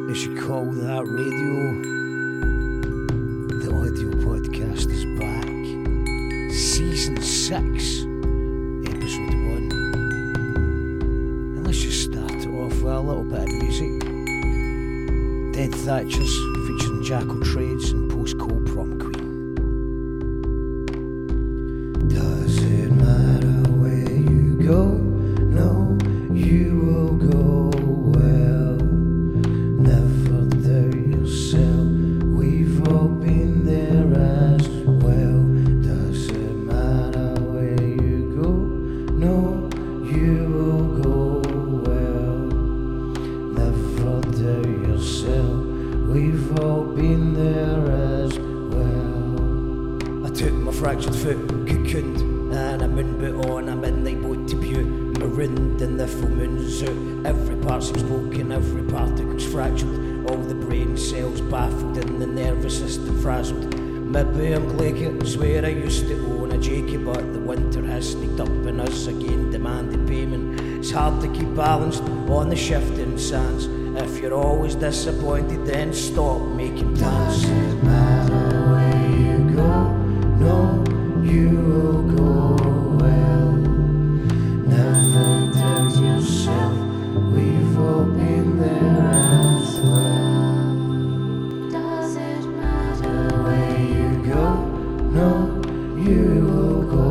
as you call that radio, the audio podcast is back. Season 6, episode 1. And let's just start it off with a little bit of music. Dead Thatchers featuring Jackal Trades and Post Cold Prom Queen. Does it matter where you go? No, you will go well. Never doubt yourself, we've all been there as well. Does it matter where you go? No, you will go well. Never doubt yourself, we've all been there as well. I took my fractured foot, cocooned, and a moon boot on a midnight boat to Butte. Marooned in the full moon's out. Every part seems broken, every particle's fractured. All the brain cells baffled and the nervous system frazzled. Maybe I'm glacier, swear I used to own a Jakey, but the winter has sneaked up on us again, demanding payment. It's hard to keep balanced on the shifting sands. If you're always disappointed, then stop making plans. Doesn't matter where you go, no, you will go well. Never doubt yourself, we've all been there as well. Does it matter where you go? No, you will go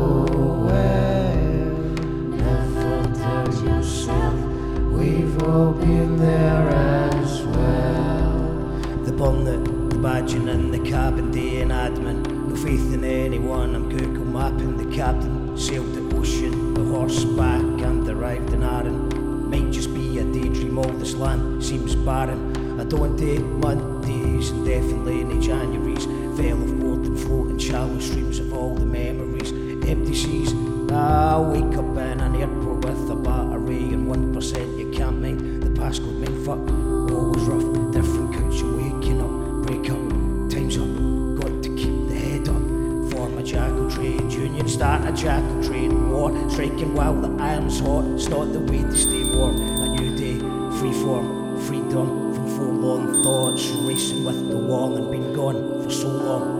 well. Never doubt yourself, we've all been there as well. The burnout, the badging in the cabin, day and admin. No faith in anyone, I'm Google mapping the captain. Sailed the ocean, the horseback, and arrived in Arran. Might just be a daydream, all this land seems barren. I don't take Mondays and definitely no Januaries. Fell off board and floating shallow streams of all the memories. Empty seas, I wake up in an airport with a battery and 1% you can't mind. The passcode meant fuck, always rough, different couch, you're waking up, break up, time's up, got to keep the head up. Form a jackal trade union, start a jackal trade war, striking while the iron's hot, it's not the way to stay warm. A new day, free form, freedom from forlorn thoughts, racing with the wall and been gone for so long.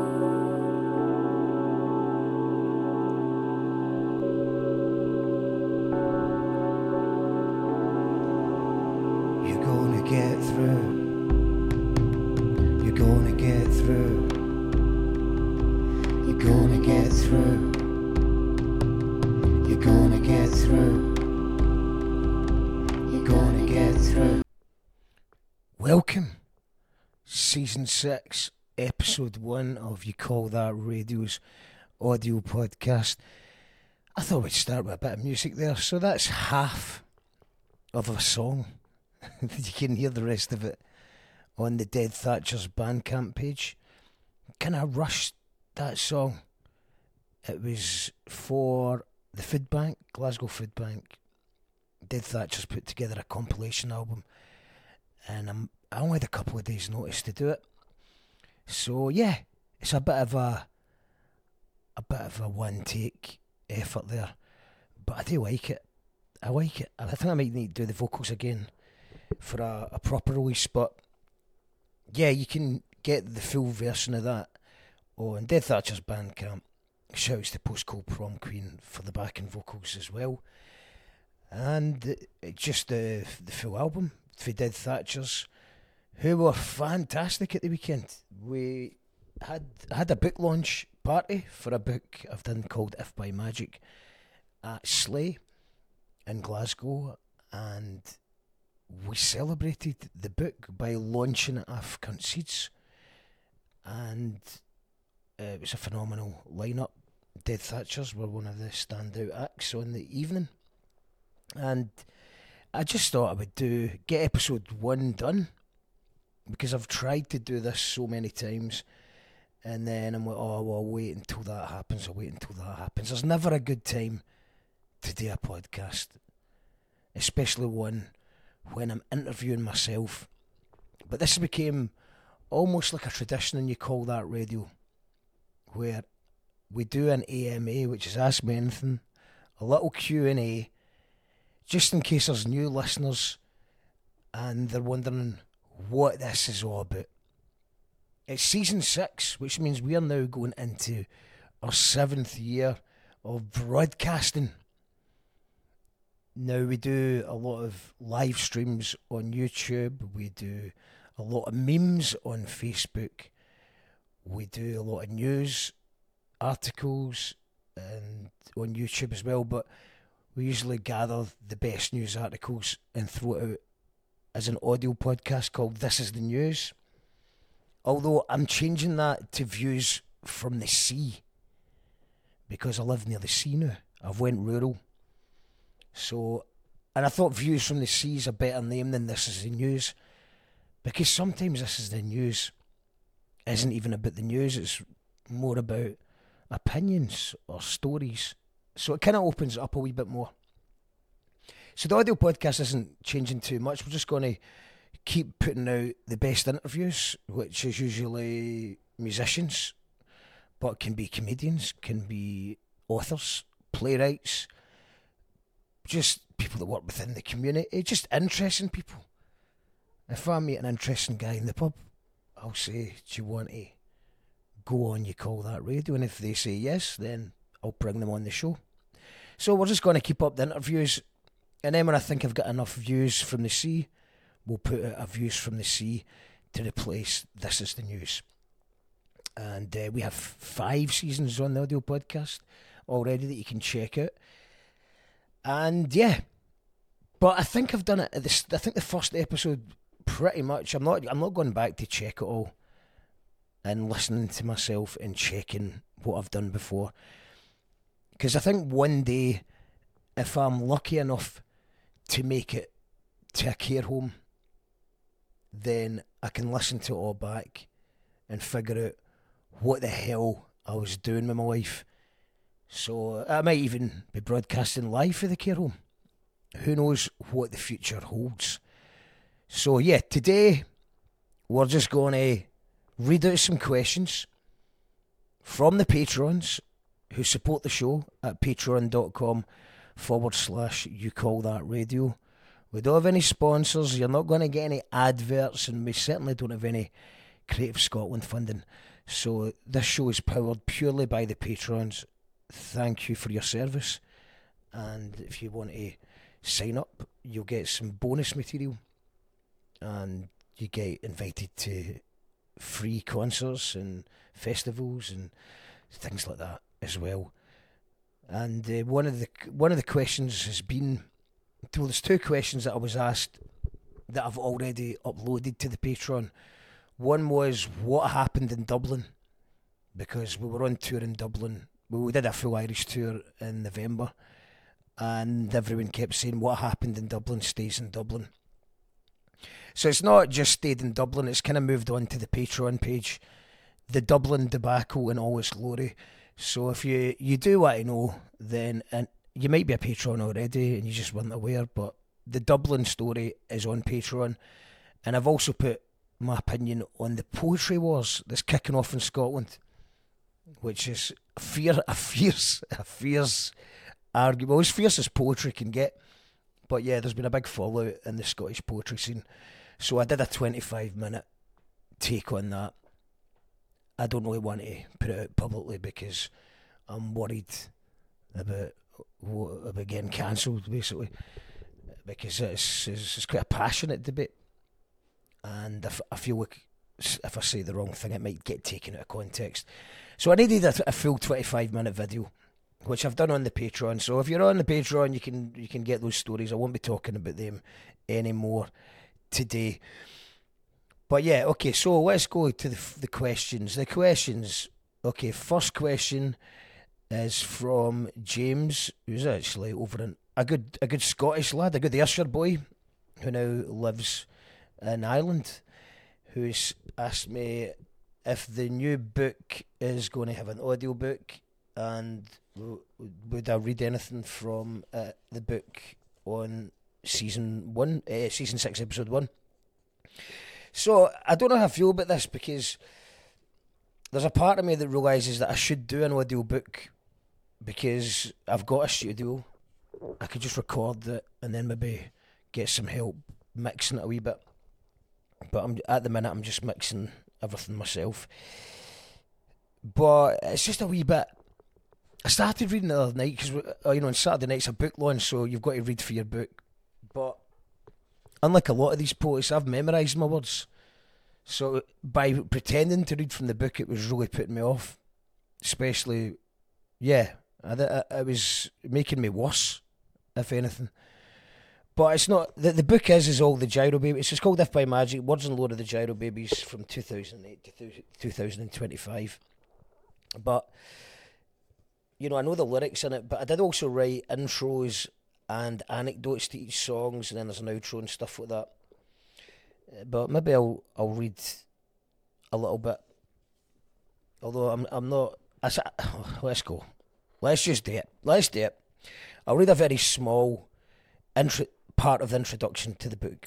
You're gonna get through. You're gonna get through. You're gonna get through. You're gonna get through. You're gonna get through. Welcome, Season 6, Episode 1 of You Call That Radio's audio podcast. I thought we'd start with a bit of music there, so that's half of a song. You can hear the rest of it on the Dead Thatchers Bandcamp page. Kind of rushed that song. It was for the Food Bank, Glasgow Food Bank. Dead Thatchers put together a compilation album, and I only had a couple of days' notice to do it. So yeah, it's a bit of a one take effort there, but I do like it. I like it. I think I might need to do the vocals again for a proper release, but yeah, you can get the full version of that on Dead Thatchers Bandcamp. Shouts to Post Cold Prom Queen for the backing vocals as well, and just the full album for Dead Thatchers, who were fantastic at the weekend. We had a book launch party for a book I've done called If by Magic at Slay in Glasgow, and we celebrated the book by launching it off Cunt Seeds, and it was a phenomenal lineup. Dead Thatchers were one of the standout acts on the evening, and I just thought I would get episode 1 done, because I've tried to do this so many times, and then I'm like, oh well, I'll wait until that happens. There's never a good time to do a podcast, especially one when I'm interviewing myself. But this became almost like a tradition, and You Call That Radio, where we do an AMA, which is Ask Me Anything, a little Q&A, just in case there's new listeners and they're wondering what this is all about. It's season 6, which means we are now going into our 7th year of broadcasting. Now, we do a lot of live streams on YouTube. We do a lot of memes on Facebook. We do a lot of news articles and on YouTube as well. But we usually gather the best news articles and throw it out as an audio podcast called This Is The News. Although I'm changing that to views from the sea, because I live near the sea now. I've went rural. So, and I thought Views from the Sea is a better name than This Is The News, because sometimes This Is The News isn't even about the news, it's more about opinions or stories. So it kind of opens it up a wee bit more. So the audio podcast isn't changing too much. We're just going to keep putting out the best interviews, which is usually musicians, but can be comedians, can be authors, playwrights, just people that work within the community, just interesting people. If I meet an interesting guy in the pub, I'll say, do you want to go on You Call That Radio? And if they say yes, then I'll bring them on the show. So we're just going to keep up the interviews, and then when I think I've got enough views from the sea, we'll put out a Views from the Sea to replace This Is The News. And we have 5 seasons on the audio podcast already that you can check out. And yeah, but I think I've done it. I think the first episode, pretty much. I'm not going back to check it all and listening to myself and checking what I've done before. Because I think one day, if I'm lucky enough to make it to a care home, then I can listen to it all back and figure out what the hell I was doing with my life. So I might even be broadcasting live for the care home. Who knows what the future holds. So yeah, today we're just going to read out some questions from the patrons who support the show at patreon.com/You Call That Radio. We don't have any sponsors. You're not going to get any adverts, and we certainly don't have any Creative Scotland funding. So this show is powered purely by the patrons. Thank you for your service. And if you want to sign up, you'll get some bonus material, and you get invited to free concerts and festivals and things like that as well. And one of the questions has been, well, there's 2 questions that I was asked that I've already uploaded to the Patreon. One was what happened in Dublin, because we were on tour in Dublin. We did a full Irish tour in November, and everyone kept saying what happened in Dublin stays in Dublin. So it's not just stayed in Dublin, it's kind of moved on to the Patreon page, the Dublin debacle in all its glory. So if you do want to know, then, and you might be a patron already and you just weren't aware, but the Dublin story is on Patreon. And I've also put my opinion on the poetry wars that's kicking off in Scotland, which is a fierce argument. Well, as fierce as poetry can get. But yeah, there's been a big fallout in the Scottish poetry scene. So I did a 25-minute take on that. I don't really want to put it out publicly because I'm worried about getting cancelled, basically, because it's quite a passionate debate, and I feel like if I say the wrong thing, it might get taken out of context. So I needed a full 25-minute video, which I've done on the Patreon. So if you're on the Patreon, you can get those stories. I won't be talking about them anymore today. But yeah, okay, so let's go to the questions. The questions, okay, first question is from James, who's actually over in a good Scottish lad, a good Ayrshire boy, who now lives in Ireland, who's asked me if the new book is going to have an audio book, and would I read anything from the book on season 6, episode 1. So I don't know how I feel about this, because there's a part of me that realises that I should do an audio book, because I've got a studio. I could just record it and then maybe get some help mixing it a wee bit. but at the minute I'm just mixing everything myself. But it's just a wee bit. I started reading the other night because on Saturday night's a book launch, so you've got to read for your book. But unlike a lot of these poets, I've memorised my words. So by pretending to read from the book, it was really putting me off. Especially, it was making me worse, if anything. But it's not. The book is all the Gyro Babies. It's called If by Magic, Words and Lore of the Gyro Babies from 2008 to 2025. But, I know the lyrics in it, but I did also write intros and anecdotes to each songs, and then there's an outro and stuff like that. But maybe I'll read a little bit. Although I'm not. Let's go. Let's just do it. Let's do it. I'll read a very small part of the introduction to the book.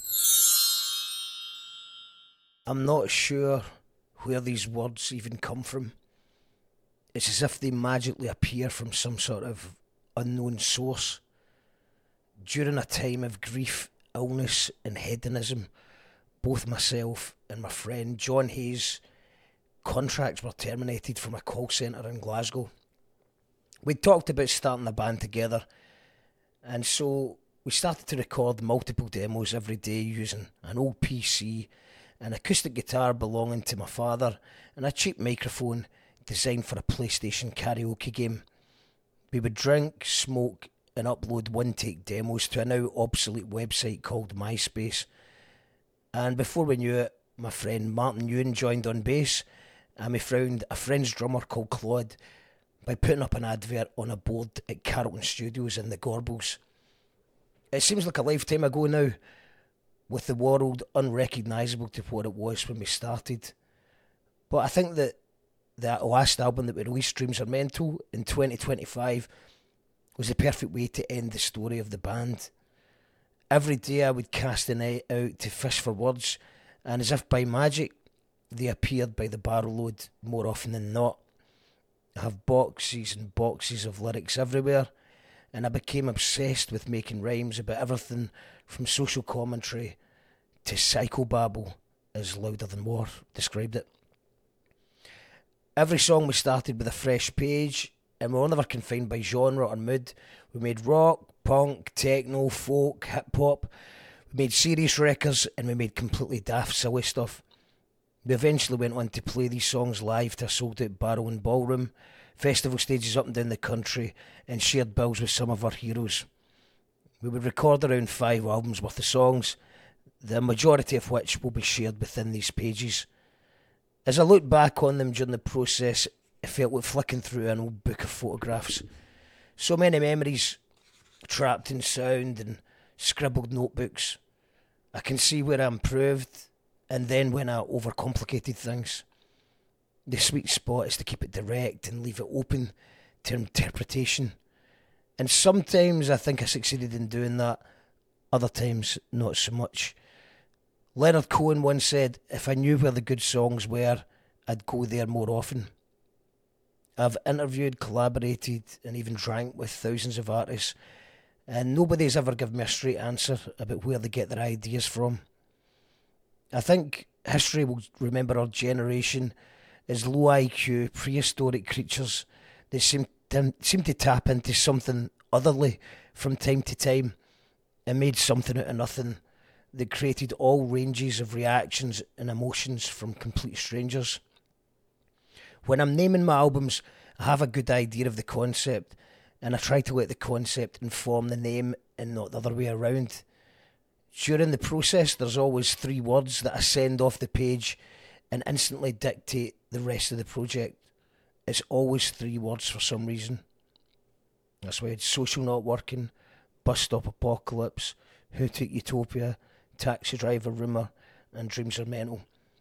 I'm not sure where these words even come from. It's as if they magically appear from some sort of unknown source. During a time of grief, illness and hedonism, both myself and my friend John Hayes' contracts were terminated from a call centre in Glasgow. We'd talked about starting a band together, and so we started to record multiple demos every day using an old PC, an acoustic guitar belonging to my father, and a cheap microphone designed for a PlayStation karaoke game. We would drink, smoke, and upload one-take demos to a now obsolete website called MySpace. And before we knew it, my friend Martin Ewan joined on bass, and we found a friend's drummer called Claude by putting up an advert on a board at Carlton Studios in the Gorbals. It seems like a lifetime ago now, with the world unrecognisable to what it was when we started. But I think that last album that we released, Dreams Are Mental, in 2025, was the perfect way to end the story of the band. Every day I would cast the night out to fish for words, and as if by magic, they appeared by the barrel load more often than not. I have boxes and boxes of lyrics everywhere, and I became obsessed with making rhymes about everything from social commentary to psychobabble, as Louder Than War described it. Every song we started with a fresh page, and we were never confined by genre or mood. We made rock, punk, techno, folk, hip-hop. We made serious records, and we made completely daft, silly stuff. We eventually went on to play these songs live to a sold-out Barrow and Ballroom, festival stages up and down the country, and shared bills with some of our heroes. We would record around 5 albums worth of songs, the majority of which will be shared within these pages. As I look back on them during the process, it felt like flicking through an old book of photographs. So many memories trapped in sound and scribbled notebooks. I can see where I improved and then when I overcomplicated things. The sweet spot is to keep it direct and leave it open to interpretation. And sometimes I think I succeeded in doing that, other times not so much. Leonard Cohen once said, if I knew where the good songs were, I'd go there more often. I've interviewed, collaborated, and even drank with thousands of artists, and nobody's ever given me a straight answer about where they get their ideas from. I think history will remember our generation as low IQ, prehistoric creatures that seem to tap into something otherly from time to time and made something out of nothing that created all ranges of reactions and emotions from complete strangers. When I'm naming my albums, I have a good idea of the concept, and I try to let the concept inform the name and not the other way around. During the process, there's always 3 words that I send off the page and instantly dictate the rest of the project. It's always 3 words for some reason. That's why it's Social Not Working, Bus Stop Apocalypse, Who Took Utopia, Taxi Driver Rumour, and Dreams Are Mental.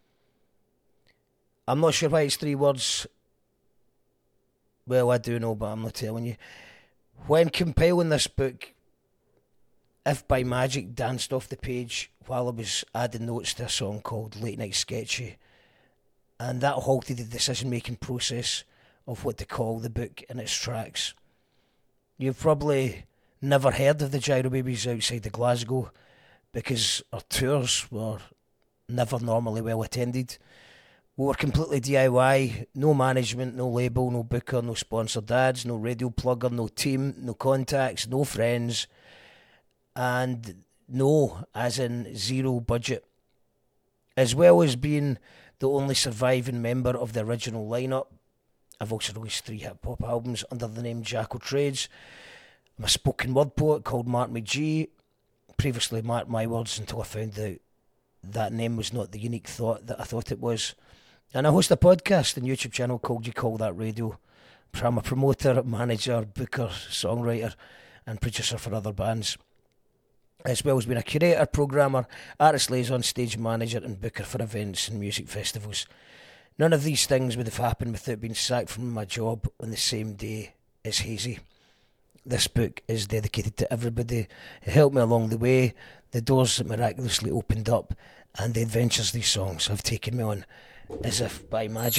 I'm not sure why it's 3 words. Well, I do know, but I'm not telling you. When compiling this book, If by Magic danced off the page while I was adding notes to a song called Late Night Sketchy, and that halted the decision-making process of what to call the book and its tracks. You've probably never heard of the Gyro Babies outside of Glasgow, because our tours were never normally well attended. We were completely DIY, no management, no label, no booker, no sponsored ads, no radio plugger, no team, no contacts, no friends, and no, as in zero budget. As well as being the only surviving member of the original lineup, I've also released 3 hip-hop albums under the name Jack O'Trades. I'm a spoken word poet called Mark McGee, previously Mark My Words, until I found out that name was not the unique thought that I thought it was. And I host a podcast and YouTube channel called You Call That Radio. I'm a promoter, manager, booker, songwriter and producer for other bands, as well as being a curator, programmer, artist liaison, stage manager and booker for events and music festivals. None of these things would have happened without being sacked from my job on the same day as Hazy. This book is dedicated to everybody who helped me along the way, the doors that miraculously opened up, and the adventures these songs have taken me on as if by magic.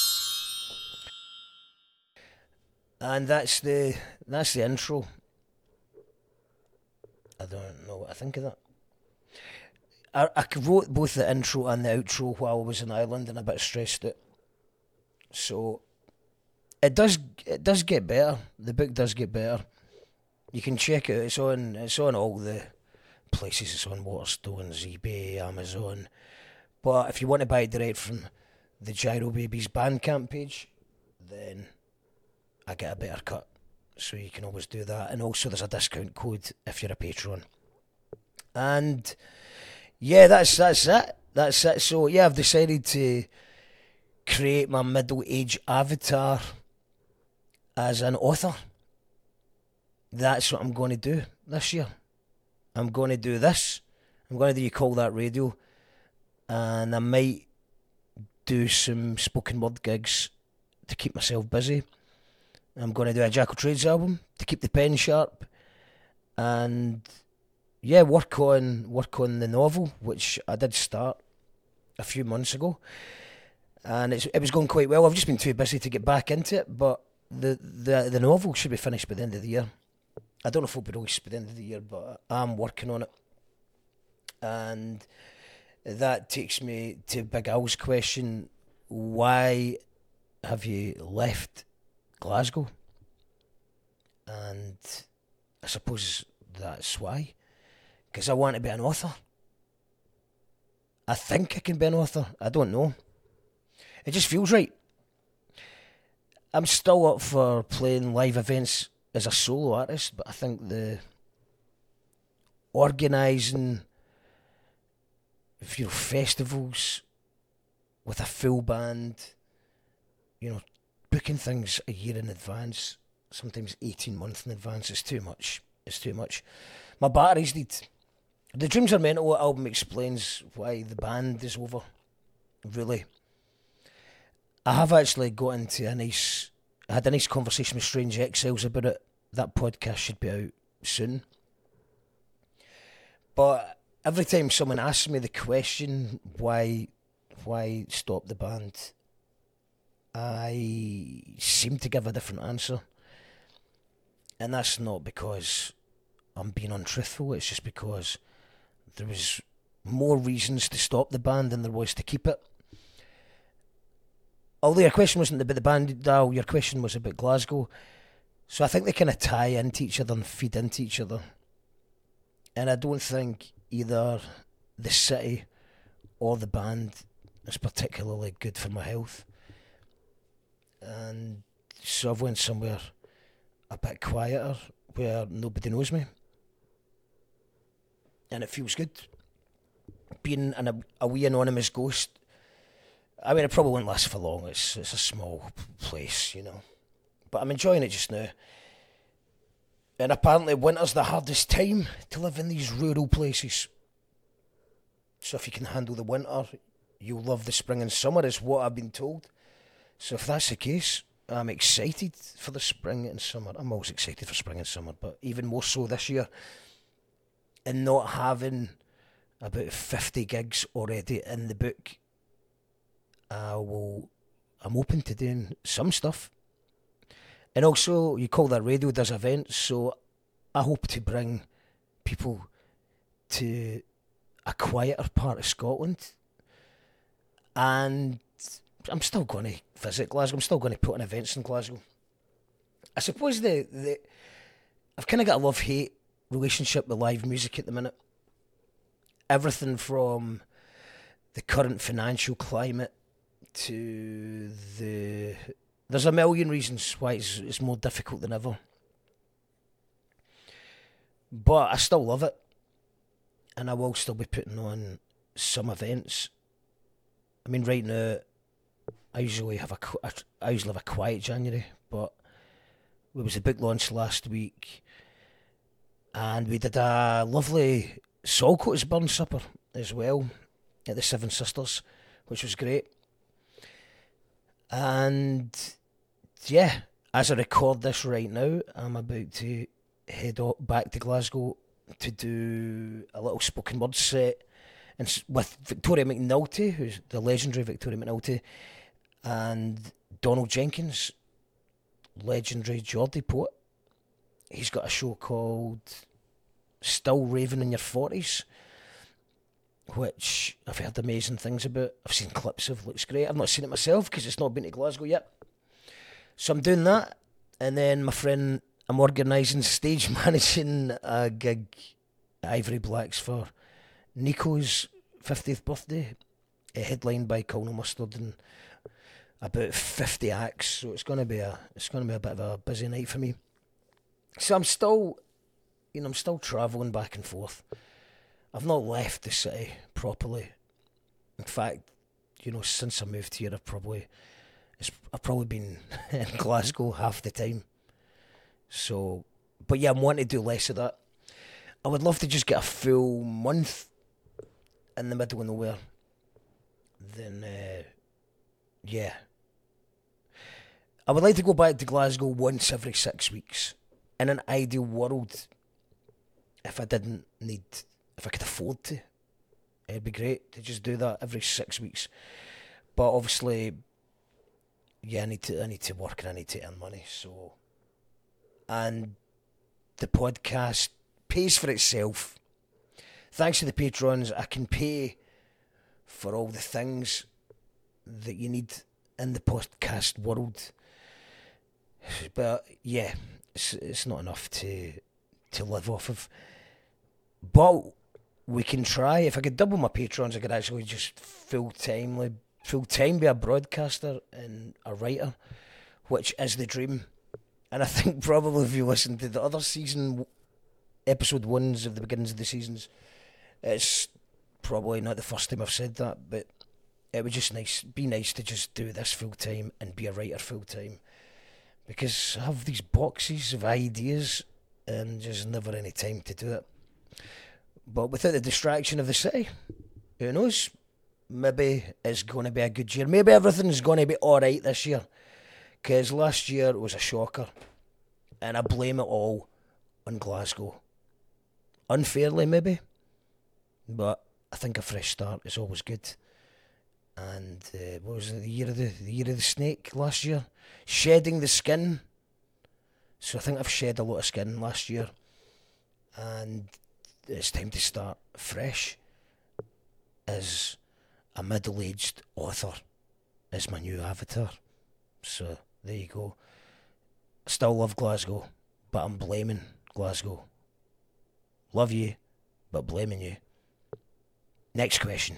And that's the intro. I don't know what I think of that. I wrote both the intro and the outro while I was in Ireland and a bit stressed out. So it does get better. The book does get better. You can check it. It's on all the places. It's on Waterstones, eBay, Amazon. But if you want to buy it direct from the Gyro Babies Bandcamp page, then I get a better cut. So you can always do that. And also there's a discount code if you're a patron. And yeah, that's it. That's it. So yeah, I've decided to create my middle-aged avatar as an author. That's what I'm going to do this year. I'm going to do this. I'm going to do You Call That Radio. And I might do some spoken word gigs to keep myself busy. I'm going to do a Jack O'Trades album to keep the pen sharp. And yeah, work on the novel, which I did start a few months ago. And it was going quite well. I've just been too busy to get back into it, but the novel should be finished by the end of the year. I don't know if it'll be released by the end of the year, but I'm working on it. And that takes me to Big Al's question, why have you left Glasgow? And I suppose that's why. Because I want to be an author. I think I can be an author. I don't know. It just feels right. I'm still up for playing live events as a solo artist, but I think the organising festivals with a full band, booking things a year in advance, sometimes 18 months in advance, is too much. It's too much. My batteries need... The Dreams Are Mental album explains why the band is over, really. I have actually got into I had a nice conversation with Strange Exiles about it. That podcast should be out soon. But every time someone asks me the question, why stop the band, I seem to give a different answer. And that's not because I'm being untruthful, it's just because there was more reasons to stop the band than there was to keep it. Although your question wasn't about the band, Dal, your question was about Glasgow. So I think they kind of tie into each other and feed into each other. And I don't think either the city or the band is particularly good for my health. And so I've went somewhere a bit quieter where nobody knows me. And it feels good. Being a wee anonymous ghost. I mean, it probably won't last for long. It's a small place, But I'm enjoying it just now. And apparently winter's the hardest time to live in these rural places. So if you can handle the winter, you'll love the spring and summer, is what I've been told. So if that's the case, I'm excited for the spring and summer. I'm always excited for spring and summer, but even more so this year. And not having about 50 gigs already in the book, I'm open to doing some stuff. And also, You Call That Radio does events, so I hope to bring people to a quieter part of Scotland And I'm still going to visit Glasgow. I'm still going to put on events in Glasgow. I suppose I've kind of got a love-hate relationship with live music at the minute. Everything from the current financial climate to there's a million reasons why it's more difficult than ever. But I still love it. And I will still be putting on some events. I mean, right now, I usually have a quiet January, but it was a big launch last week, and we did a lovely Saltcoats Burn Supper as well at the Seven Sisters, which was great. And yeah, as I record this right now, I'm about to head back to Glasgow to do a little spoken word set and with Victoria McNulty, who's the legendary Victoria McNulty, and Donald Jenkins, legendary Geordie poet. He's got a show called Still Raving in Your 40s, which I've heard amazing things about. I've seen clips of, looks great. I've not seen it myself because it's not been to Glasgow yet. So I'm doing that, and then my friend, I'm organising, stage managing a gig at Ivory Blacks for Nico's 50th birthday, headlined by Colonel Mustard and about 50 acts. So it's going to be a bit of a busy night for me. So I'm still travelling back and forth. I've not left the city properly. In fact, since I moved here, I've probably been in Glasgow half the time. So, but yeah, I'm wanting to do less of that. I would love to just get a full month in the middle of nowhere. Then, yeah. I would like to go back to Glasgow once every 6 weeks. In an ideal world, if I could afford to, it'd be great to just do that every 6 weeks. But obviously, yeah, I need to work and I need to earn money. So, and the podcast pays for itself. Thanks to the patrons, I can pay for all the things that you need in the podcast world. But yeah, it's not enough to live off of. But we can try. If I could double my patrons, I could actually just full time be a broadcaster and a writer, which is the dream. And I think probably if you listen to the other season, episode 1s of the beginnings of the seasons, it's probably not the first time I've said that, but it would just be nice to just do this full time and be a writer full time. Because I have these boxes of ideas and just never any time to do it. But without the distraction of the city, who knows? Maybe it's going to be a good year. Maybe everything's going to be alright this year. Because last year was a shocker. And I blame it all on Glasgow. Unfairly, maybe. But I think a fresh start is always good. And what was it, the year of the snake last year? Shedding the skin. So I think I've shed a lot of skin last year. And it's time to start fresh as a middle-aged author is my new avatar. So there you go. Still love Glasgow, but I'm blaming Glasgow. Love you, but blaming you. Next question.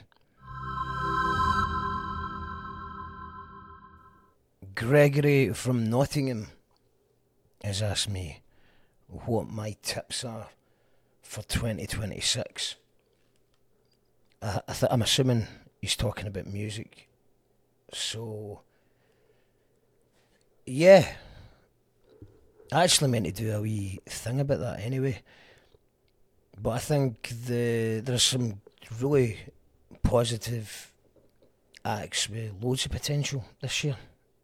Gregory from Nottingham has asked me what my tips are for 2026. I'm assuming he's talking about music. So, yeah. I actually meant to do a wee thing about that anyway. But I think there's some really positive acts with loads of potential this year.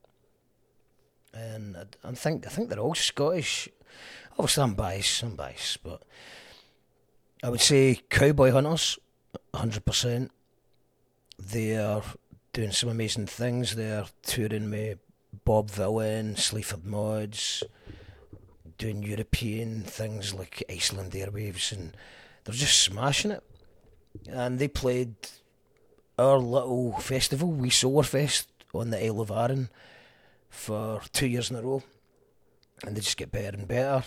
And I think they're all Scottish. Obviously I'm biased, but I would say Cowboy Hunters, 100%. They are doing some amazing things. They're touring with Bob Villan, Sleaford Mods, doing European things like Iceland Airwaves, and they're just smashing it. And they played our little festival, Wee Solarfest, on the Isle of Arran for 2 years in a row, and they just get better and better.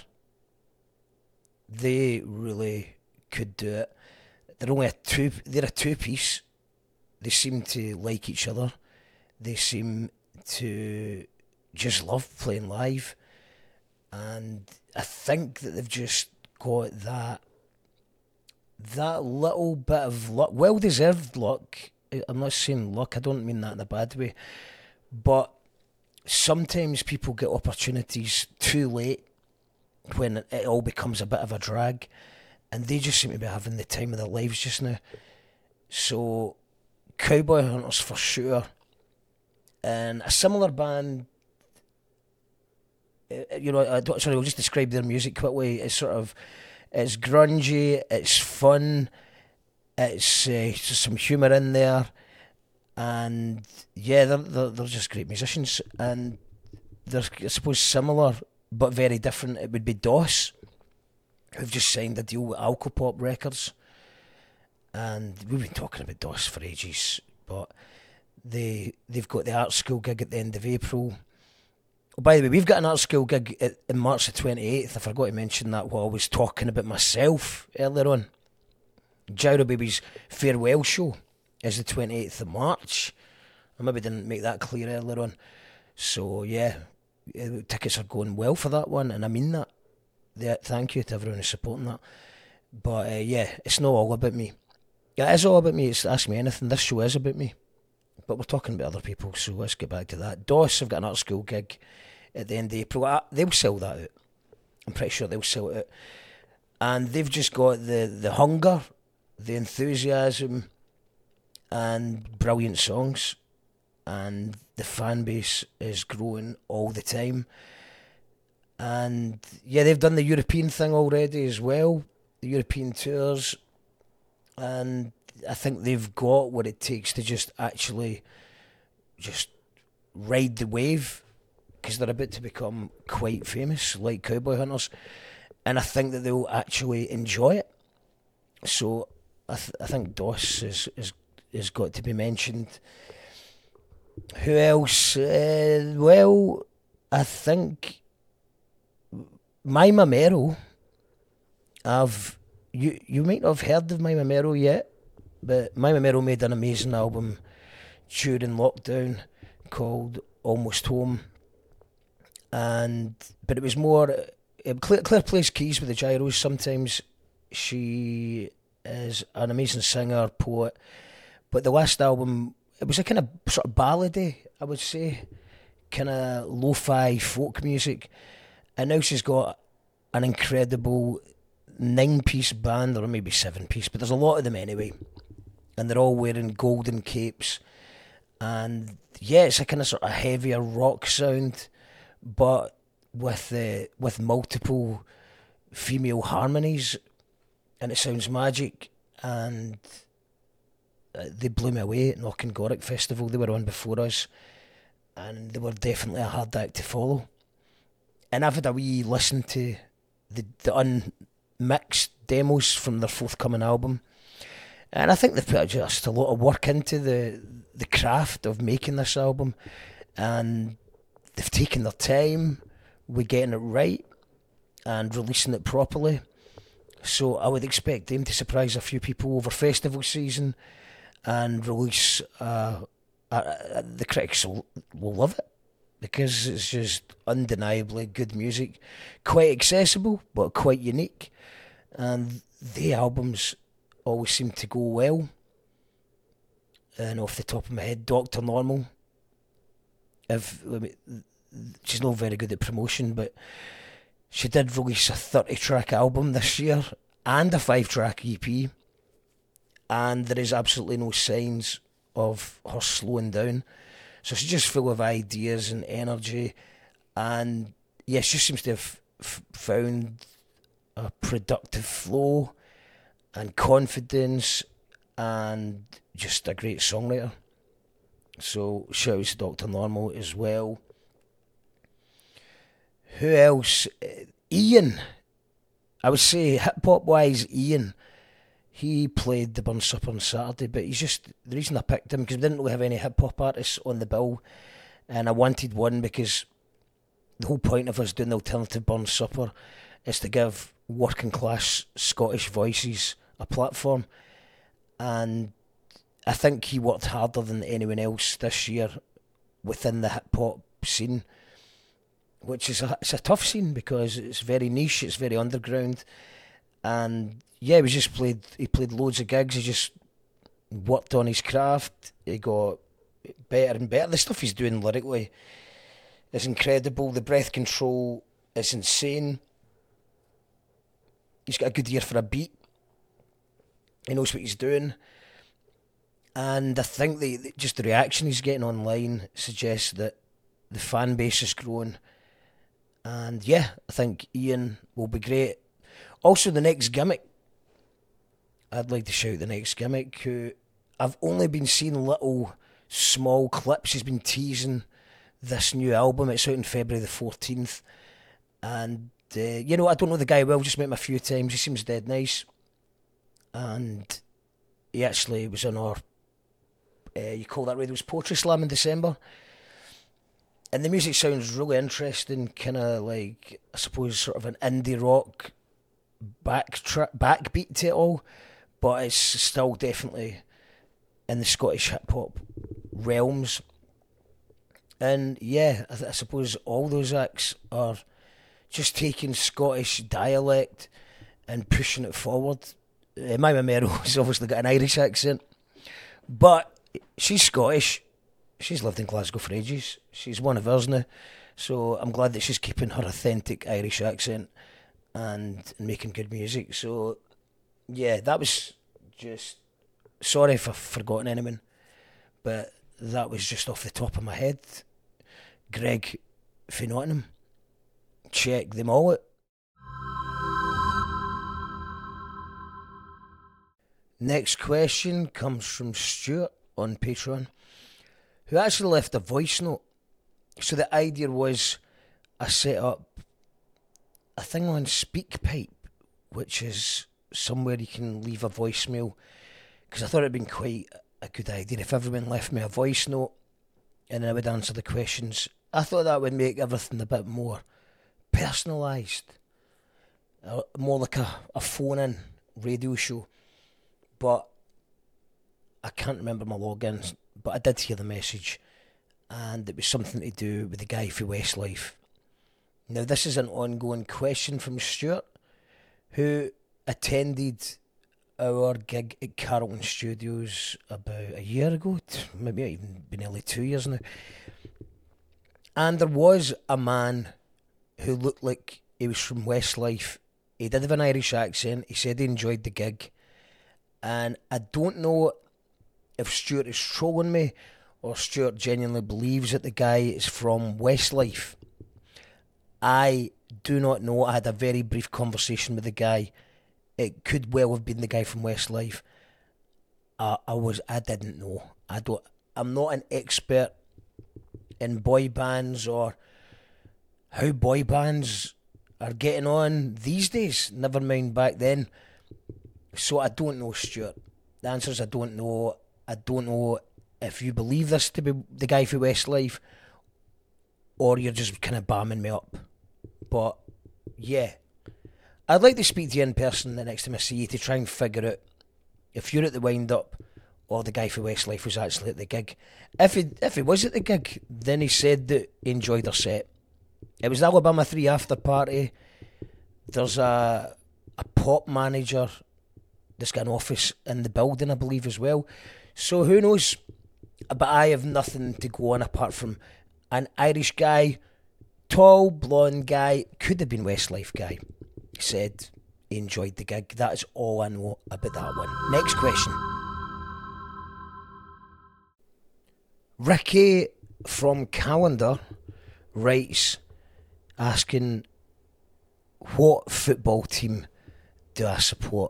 They really could do it. They're a two piece. They seem to like each other. They seem to just love playing live, and I think that they've just got that little bit of luck, well deserved luck. I'm not saying luck, I don't mean that in a bad way, but sometimes people get opportunities too late when it all becomes a bit of a drag, and they just seem to be having the time of their lives just now. So, Cowboy Hunters for sure, and a similar band. I'll just describe their music quickly. It's grungy, it's fun, it's just some humour in there, and yeah, they're just great musicians. And they're, I suppose, similar but very different. It would be DOS, who've just signed a deal with Alcopop Records, and we've been talking about DOS for ages, but they've got the art school gig at the end of April. Oh, by the way, we've got an art school gig in March the 28th. I forgot to mention that while I was talking about myself earlier on. Gyro Baby's farewell show is the 28th of March. I maybe didn't make that clear earlier on. So, yeah, tickets are going well for that one, and I mean that. Yeah, thank you to everyone who's supporting that. But, yeah, it's not all about me. Yeah, it is all about me. It's Ask Me Anything. This show is about me. But we're talking about other people, so let's get back to that. DOS have got an art school gig at the end of April. They'll sell that out. I'm pretty sure they'll sell it out. And they've just got the hunger, the enthusiasm, and brilliant songs. And the fan base is growing all the time. And yeah, they've done the European thing already as well, the European tours. And I think they've got what it takes to just actually just ride the wave, because they're about to become quite famous, like Cowboy Hunters, and I think that they'll actually enjoy it. So I think DOS is got to be mentioned. Who else? Well, I think My Mamero. You might not have heard of My Mamero yet, but My Mamero made an amazing album during lockdown called Almost Home. But it was more... Claire plays keys with the Gyros sometimes. She is an amazing singer, poet. But the last album, it was a kind of sort of ballady, I would say. Kind of lo-fi folk music. And now she's got an incredible 9-piece band, or maybe 7-piece, but there's a lot of them anyway. And they're all wearing golden capes. And yeah, it's a kind of sort of heavier rock sound, but with multiple female harmonies, and it sounds magic. And they blew me away at Knockengorrick Festival. They were on before us, and they were definitely a hard act to follow. And I've had a wee listen to the unmixed demos from their forthcoming album, and I think they've put just a lot of work into the craft of making this album, and they've taken their time with getting it right and releasing it properly. So I would expect them to surprise a few people over festival season and release the critics will love it, because it's just undeniably good music, quite accessible but quite unique, and the albums always seem to go well. And off the top of my head, Dr. Normal, she's not very good at promotion, but she did release a 30-track album this year and a 5-track EP, and there is absolutely no signs of her slowing down. So she's just full of ideas and energy, and yeah, she seems to have found a productive flow and confidence, and just a great songwriter. So shout out to Dr. Normal as well. Who else? Ian. I would say hip hop wise, Ian. He played the Burn Supper on Saturday, but he's just the reason I picked him because we didn't really have any hip hop artists on the bill, and I wanted one because the whole point of us doing the alternative Burn Supper is to give working class Scottish voices a platform, and I think he worked harder than anyone else this year within the hip hop scene, which is it's a tough scene because it's very niche, it's very underground, and yeah, he played loads of gigs. He just worked on his craft. He got better and better. The stuff he's doing lyrically is incredible. The breath control is insane. He's got a good ear for a beat. He knows what he's doing. And I think just the reaction he's getting online suggests that the fan base is growing. And yeah, I think Ian will be great. Also, the next gimmick. I'd like to shout the next gimmick, who I've only been seeing little small clips. He's been teasing this new album. It's out on February the 14th. And, I don't know the guy well, just met him a few times. He seems dead nice. And he actually was on our, you call that radio's Poetry Slam in December. And the music sounds really interesting, kind of like, I suppose, sort of an indie rock backbeat to it all. But it's still definitely in the Scottish hip-hop realms. And yeah, I suppose all those acts are just taking Scottish dialect and pushing it forward. Mima Merrill's obviously got an Irish accent, but she's Scottish. She's lived in Glasgow for ages. She's one of us now. So I'm glad that she's keeping her authentic Irish accent and making good music. So yeah, that was just... Sorry if I've forgotten anyone, but that was just off the top of my head. Greg from Nottingham. Check them all out. Next question comes from Stuart on Patreon, who actually left a voice note. So the idea was I set up a thing on SpeakPipe, which is somewhere you can leave a voicemail, because I thought it'd been quite a good idea if everyone left me a voice note and I would answer the questions. I thought that would make everything a bit more personalised, more like a phone-in radio show. But I can't remember my logins, but I did hear the message, and it was something to do with the guy for Westlife. Now, this is an ongoing question from Stuart, who attended our gig at Carlton Studios about a year ago, maybe even been nearly 2 years now. And there was a man who looked like he was from Westlife. He did have an Irish accent. He said he enjoyed the gig. And I don't know if Stuart is trolling me or Stuart genuinely believes that the guy is from Westlife. I do not know. I had a very brief conversation with the guy. It could well have been the guy from Westlife. I didn't know. I'm not an expert in boy bands or how boy bands are getting on these days. Never mind back then. So I don't know, Stuart. The answer is I don't know. I don't know if you believe this to be the guy for Westlife or you're just kind of bamming me up. But yeah, I'd like to speak to you in person the next time I see you to try and figure out if you're at the wind-up or the guy for Westlife was actually at the gig. If he was at the gig, then he said that he enjoyed our set. It was the Alabama 3 after party. There's a pop manager that's got an office in the building, I believe, as well. So who knows? But I have nothing to go on apart from an Irish guy, tall, blonde guy, could have been Westlife guy, said he enjoyed the gig. That is all I know about that one. Next question. Ricky from Calendar writes asking, what football team do I support?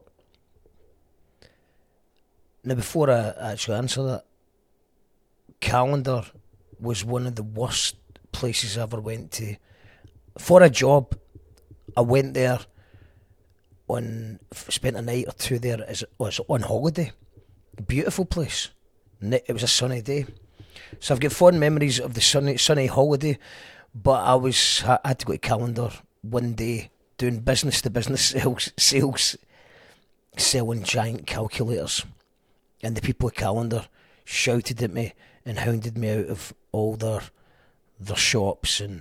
Now, before I actually answer that, Calendar was one of the worst places I ever went to. For a job, I went there spent a night or two there was on holiday. Beautiful place. It was a sunny day. So I've got fond memories of the sunny holiday, but I had to go to Calendar one day doing business to business sales, selling giant calculators, and the people at Calendar shouted at me and hounded me out of all their shops and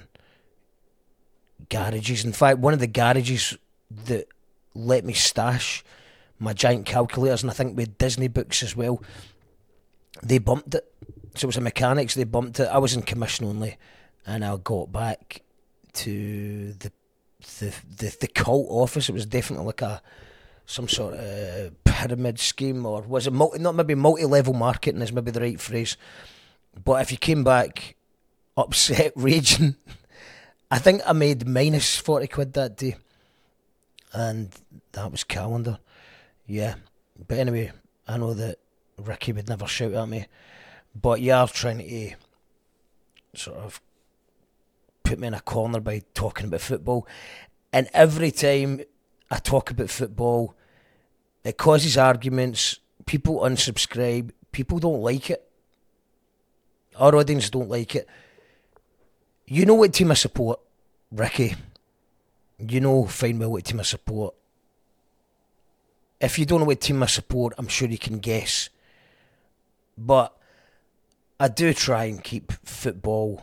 garages. In fact, one of the garages that let me stash my giant calculators, and I think with Disney books as well, they bumped it. So it was a mechanics, they bumped it. I was in commission only, and I got back to the cult office. It was definitely like some sort of pyramid scheme, or was it multi-level marketing is maybe the right phrase. But if you came back upset, raging, I think I made minus 40 quid that day, and that was Calendar. Yeah, but anyway, I know that Ricky would never shout at me, but you are trying to sort of put me in a corner by talking about football. And every time I talk about football, it causes arguments. People unsubscribe. People don't like it. Our audience don't like it. You know what team I support, Ricky. You know fine well what team I support. If you don't know what team I support, I'm sure you can guess. But I do try and keep football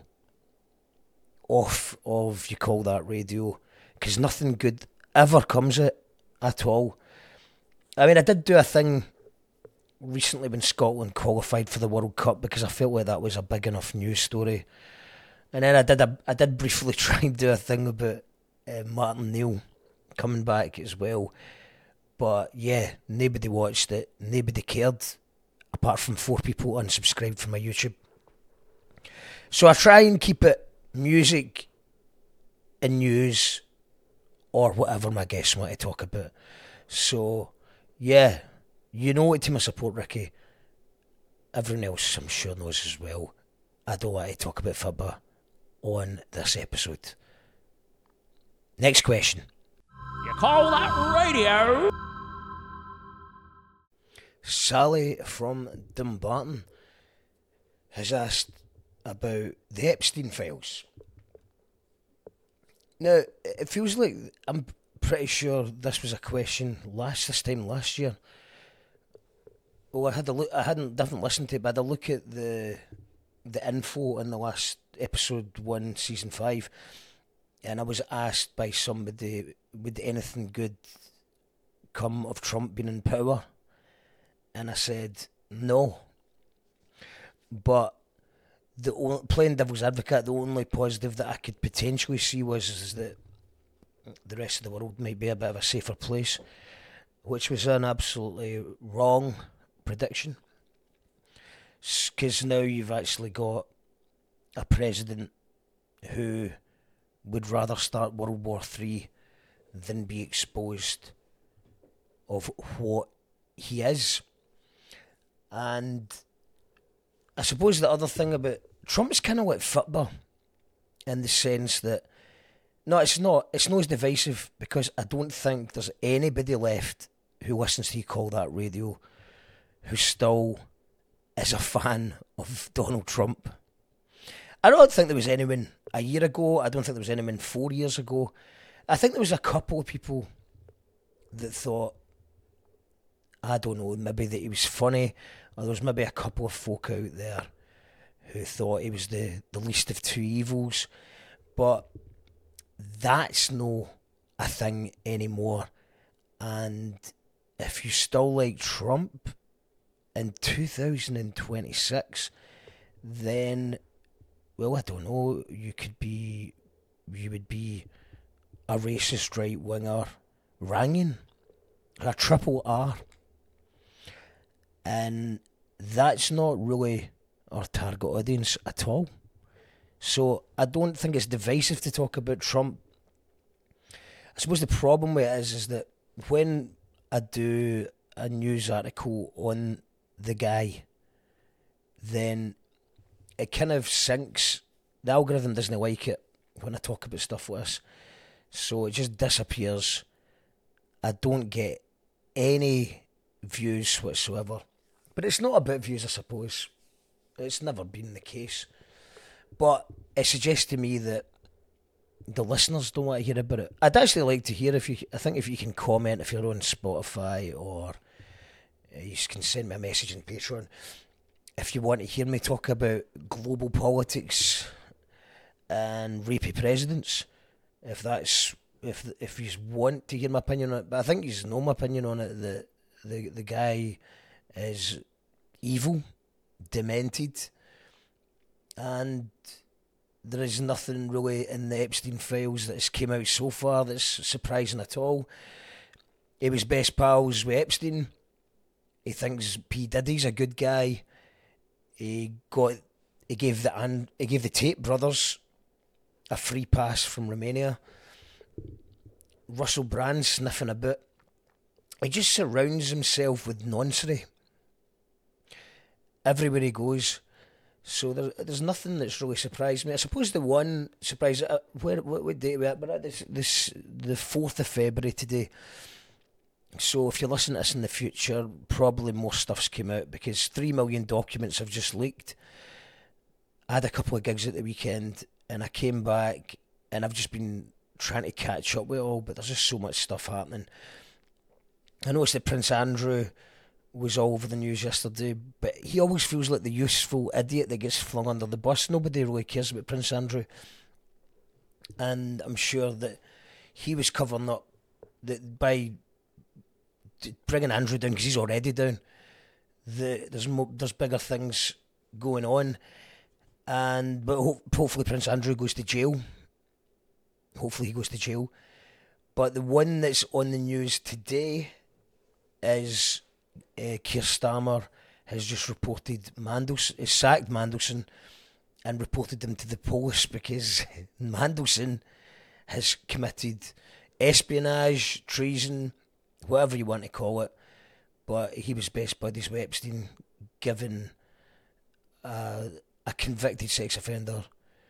off of, you call that, radio, because nothing good ever comes of it at all. I mean, I did do a thing recently when Scotland qualified for the World Cup, because I felt like that was a big enough news story. And then I did briefly try and do a thing about Martin Neal coming back as well. But yeah, nobody watched it, nobody cared, apart from 4 people unsubscribed from my YouTube. So I try and keep it music and news, or whatever my guests want to talk about. So yeah, you know what team I support, Ricky. Everyone else I'm sure knows as well. I don't want to talk about football on this episode. Next question. You call that radio? Sally from Dumbarton has asked about the Epstein files. Now, it feels like I'm pretty sure this was a question this time last year. Well, I didn't listen to it, but I had a look at the info in the last episode 1, season 5, and I was asked by somebody, would anything good come of Trump being in power? And I said no. But playing devil's advocate, the only positive that I could potentially see is that the rest of the world might be a bit of a safer place, which was an absolutely wrong prediction. Because now you've actually got a president who would rather start World War III than be exposed of what he is. And I suppose the other thing about Trump's kind of like football, in the sense that it's not as divisive, because I don't think there's anybody left who listens to You Call That Radio who still is a fan of Donald Trump. I don't think there was anyone a year ago. I don't think there was anyone 4 years ago. I think there was a couple of people that thought, I don't know, maybe that he was funny, or there was maybe a couple of folk out there who thought he was the least of two evils. But that's no a thing anymore. And if you still like Trump in 2026, then, well, I don't know, you would be a racist right-winger Rangian, a triple R. And that's not really our target audience at all. So I don't think it's divisive to talk about Trump. I suppose the problem with it is that when I do a news article on the guy, then it kind of sinks. The algorithm doesn't like it when I talk about stuff like this. So it just disappears. I don't get any views whatsoever. But it's not about views, I suppose. It's never been the case. But it suggests to me that the listeners don't want to hear about it. I'd actually like to hear if you can comment if you're on Spotify, or you can send me a message on Patreon if you want to hear me talk about global politics and rapey presidents. If you want to hear my opinion on it, but I think you know my opinion on it. That the guy is evil, demented, and there is nothing really in the Epstein files that has came out so far that's surprising at all. He was best pals with Epstein. He thinks P. Diddy's a good guy. He gave the Tate brothers a free pass from Romania. Russell Brand sniffing about. He just surrounds himself with nonsense everywhere he goes. So there's nothing that's really surprised me. I suppose the one surprise, what date are we at? We're at the 4th of February today. So if you listen to this in the future, probably more stuff's came out, because 3 million documents have just leaked. I had a couple of gigs at the weekend, and I came back, and I've just been trying to catch up with it all, but there's just so much stuff happening. I noticed that Prince Andrew was all over the news yesterday, but he always feels like the useful idiot that gets flung under the bus. Nobody really cares about Prince Andrew, and I'm sure that he was covering up that by bringing Andrew down, because he's already down. There's bigger things going on, but hopefully Prince Andrew goes to jail. Hopefully he goes to jail. But the one that's on the news today is Keir Starmer has just reported sacked Mandelson and reported him to the police because Mandelson has committed espionage, treason, whatever you want to call it. But he was best buddies with Epstein, given a convicted sex offender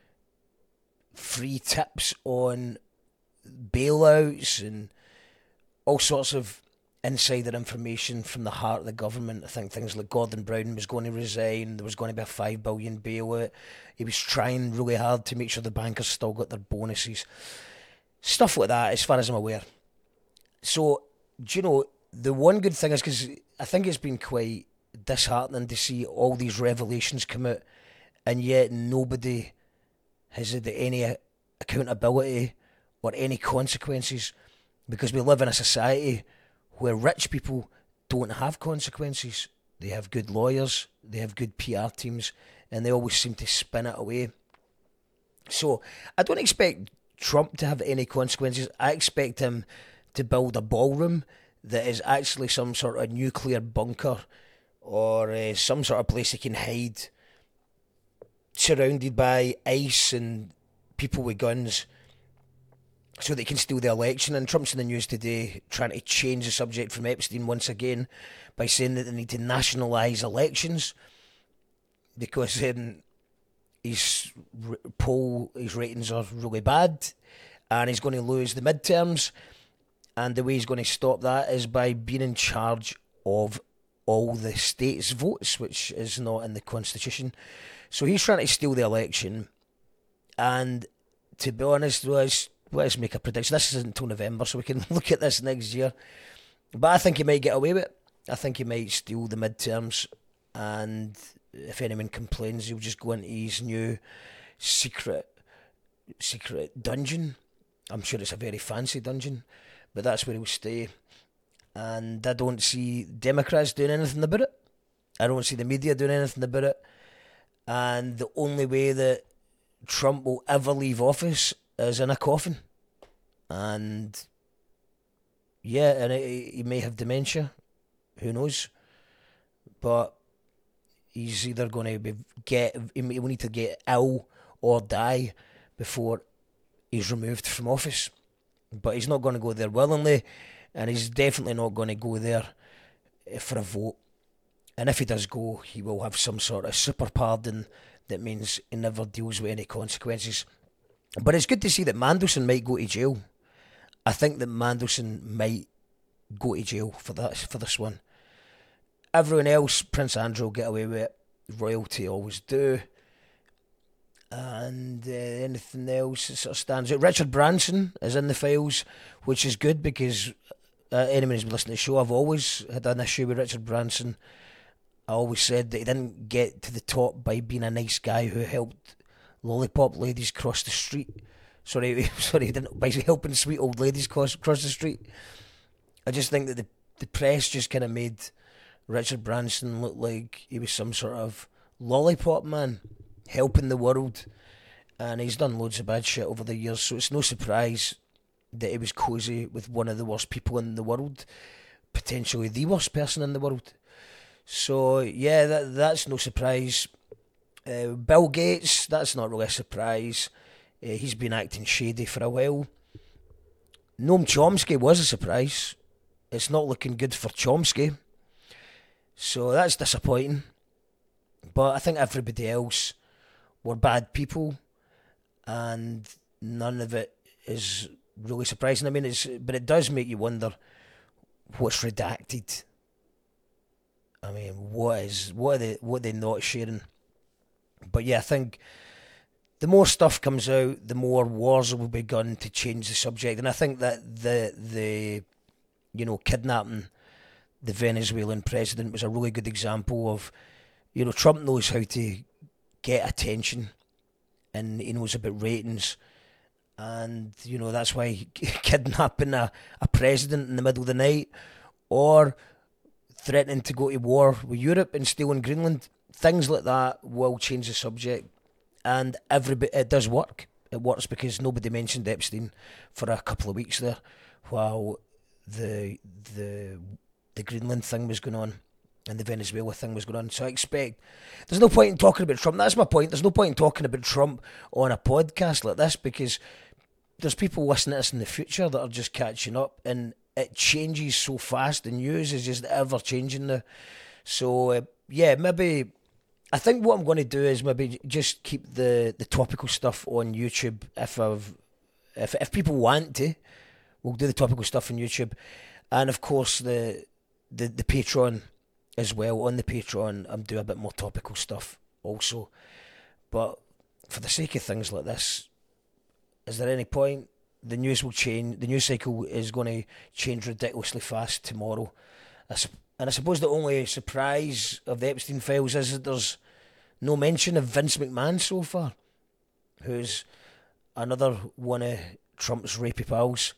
free tips on bailouts and all sorts of insider information from the heart of the government. I think things like Gordon Brown was going to resign, there was going to be a $5 billion bailout. He was trying really hard to make sure the bankers still got their bonuses. Stuff like that, as far as I'm aware. So, do you know, the one good thing is, because I think it's been quite disheartening to see all these revelations come out, and yet nobody has had any accountability or any consequences, because we live in a society where rich people don't have consequences. They have good lawyers, they have good PR teams, and they always seem to spin it away. So I don't expect Trump to have any consequences. I expect him to build a ballroom that is actually some sort of nuclear bunker, or some sort of place he can hide, surrounded by ICE and people with guns, so they can steal the election. And Trump's in the news today trying to change the subject from Epstein once again by saying that they need to nationalise elections because his ratings are really bad and he's going to lose the midterms, and the way he's going to stop that is by being in charge of all the states' votes, which is not in the Constitution. So he's trying to steal the election, and to be honest, let's make a prediction. This isn't until November, so we can look at this next year. But I think he might get away with it. I think he might steal the midterms, and if anyone complains, he'll just go into his new secret dungeon. I'm sure it's a very fancy dungeon, but that's where he'll stay. And I don't see Democrats doing anything about it. I don't see the media doing anything about it. And the only way that Trump will ever leave office is in a coffin. And yeah, and he may have dementia. Who knows? But he's either going to he will need to get ill or die before he's removed from office. But he's not going to go there willingly, and he's definitely not going to go there for a vote. And if he does go, he will have some sort of super pardon that means he never deals with any consequences. But it's good to see that Mandelson might go to jail. I think that Mandelson might go to jail for this one. Everyone else, Prince Andrew will get away with it. Royalty always do. And anything else that sort of stands out. Richard Branson is in the files, which is good because anyone who's been listening to the show, I've always had an issue with Richard Branson. I always said that he didn't get to the top by being a nice guy who helped lollipop ladies cross the street. Sorry, he didn't by helping sweet old ladies cross the street. I just think that the press just kind of made Richard Branson look like he was some sort of lollipop man helping the world, and he's done loads of bad shit over the years, so it's no surprise that he was cosy with one of the worst people in the world, potentially the worst person in the world. So yeah, that's no surprise. Bill Gates, that's not really a surprise. He's been acting shady for a while. Noam Chomsky was a surprise. It's not looking good for Chomsky, so that's disappointing. But I think everybody else were bad people, and none of it is really surprising. I mean, but it does make you wonder what's redacted. I mean, what are they not sharing? But yeah, I think the more stuff comes out, the more wars will be begun to change the subject. And I think that the kidnapping the Venezuelan president was a really good example of, Trump knows how to get attention, and he knows about ratings, and that's why kidnapping a president in the middle of the night, or threatening to go to war with Europe and stealing Greenland, things like that will change the subject. And it does work. It works because nobody mentioned Epstein for a couple of weeks there, while the Greenland thing was going on and the Venezuela thing was going on. So I expect there's no point in talking about Trump. That's my point. There's no point in talking about Trump on a podcast like this, because there's people listening to this in the future that are just catching up, and it changes so fast. The news is just ever changing now. So maybe I think what I'm going to do is maybe just keep the topical stuff on YouTube. If people want to, we'll do the topical stuff on YouTube, and of course the Patreon as well. On the Patreon, I'm doing a bit more topical stuff also. But for the sake of things like this, is there any point? The news will change. The news cycle is going to change ridiculously fast tomorrow. And I suppose the only surprise of the Epstein files is that there's no mention of Vince McMahon so far, who's another one of Trump's rapey pals.